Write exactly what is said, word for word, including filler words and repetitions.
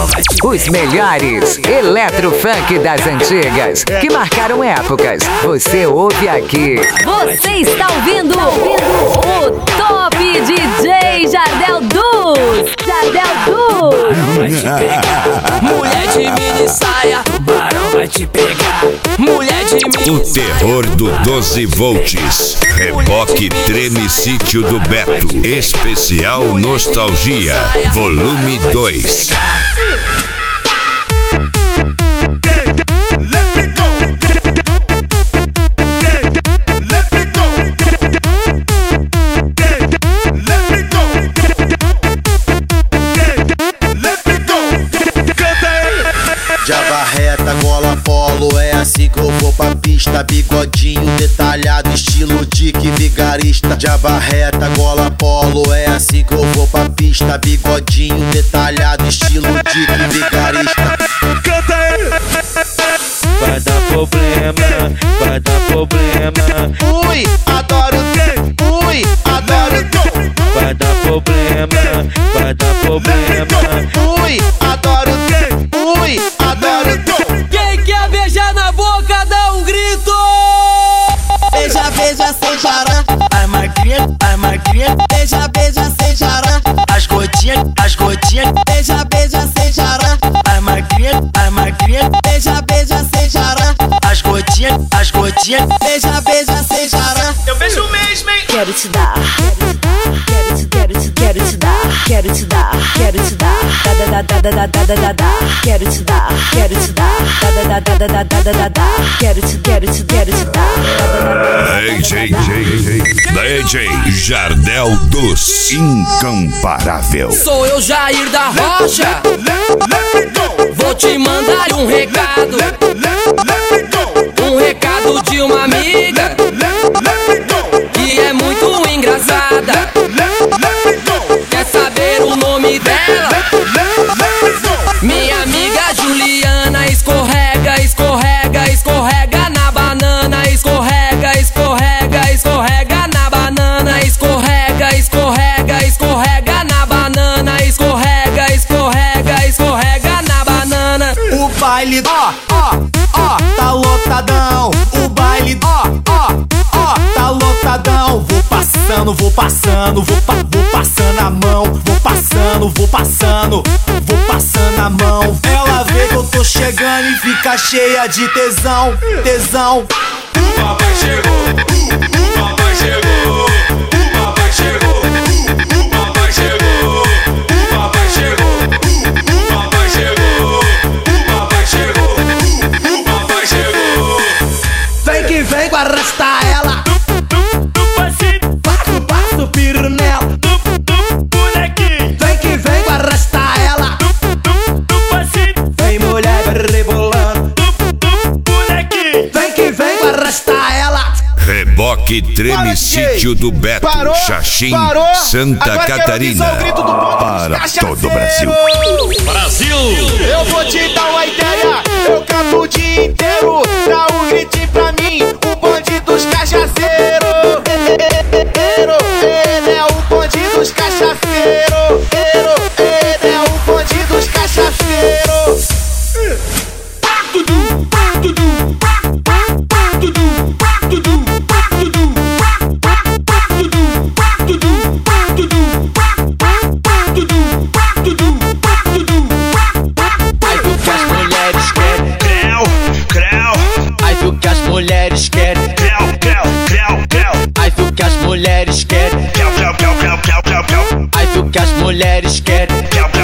Os melhores electrofunk das antigas que marcaram épocas. Você ouve aqui. Você está ouvindo o Top D J Jardel Dus. Jardel Dus. Mulher de mini saia, o barão vai te pegar. Mulher de mini O terror do doze volts. Reboque Treme Sítio do Beto. Especial Nostalgia. Volume dois. De abarreta, gola polo, é assim que eu vou pra pista. Bigodinho detalhado, estilo Dick Vigarista. De abarreta, gola polo, é assim que eu vou pra pista. Bigodinho detalhado, estilo Dick Vigarista. Canta aí! Vai dar problema, vai dar problema. Ui, adoro quem? Ui, adoro quem? Vai dar problema, vai dar problema. Ui, adoro quem? Ui, adoro quem? Quem quer beijar na boca, dá um grito! Beija, beija, sem jará. Ai magrinha, ai magrinha, Beija, beija, sem jará. as gotinhas, as gotinhas. Beija, beija, sem jará. Ai magrinha, ai magrinha, Beija, beija, sem jará. as gotinhas, as gotinhas. Beija, beija, sem jará. Eu beijo mesmo, hein? Quero te dar. Quero te, quero te, quero te dar. Quero te dar. Quero te dar. Da da da da da da da da da. Quero te dar. Quero te dar. Da da da da da da da da da. Quero te, quero te, quero te dar. D J D J Jardel dos Incomparável. Sou eu, Jair da Rocha. Vou te mandar um recado. Um recado de uma amiga que é muito engraçada. Quer saber o nome dela? Minha amiga Juliana. Escorrega, escorrega, escorrega na banana. Escorrega, escorrega, escorrega na banana. Escorrega, escorrega, escorrega na banana. Escorrega, escorrega, escorrega na banana. O baile, ó, ó, ó, tá lotadão. O baile, ó, ó, ó, tá lotadão. Vou passando, vou passando, vou, pa vou passando a mão. Vou passando, vou passando, vou passando a mão. Ela vê que eu tô chegando e fica cheia de tesão, tesão. O papai chegou, o papai chegou, o papai chegou, o papai chegou, o papai chegou, o papai chegou, o papai chegou, o papai chegou. Vem que vem, vai arrastar ela. Do passinho, Passo, passo, piro nela. do bonequinho, Vem que vem, vai arrastar ela. do passinho, Vem mulher, vai rebolando. do bonequinho. Vem que vem, vai arrastar ela. Reboque Treme Para, Sítio D J. do Beto. Parou, Xaxim, parou. Santa Agora quero Catarina. ouvir só o grito do ponto dos Para cachaceiros. todo o Brasil. Eu vou te dar uma ideia. Eu canto o dia inteiro. Dá um grito pra mim. O bonde dos cachaceiros. Ele é o bonde dos cachaceiros. Ele é o bonde dos cachaceiros. Ai do que as mulheres querem, Creu, creu, ai do que as mulheres querem, creu, creu, creu, creu, ai do que as mulheres querem, creu, creu, creu, creu, creu, creu, creu, ai do que as mulheres querem. creu,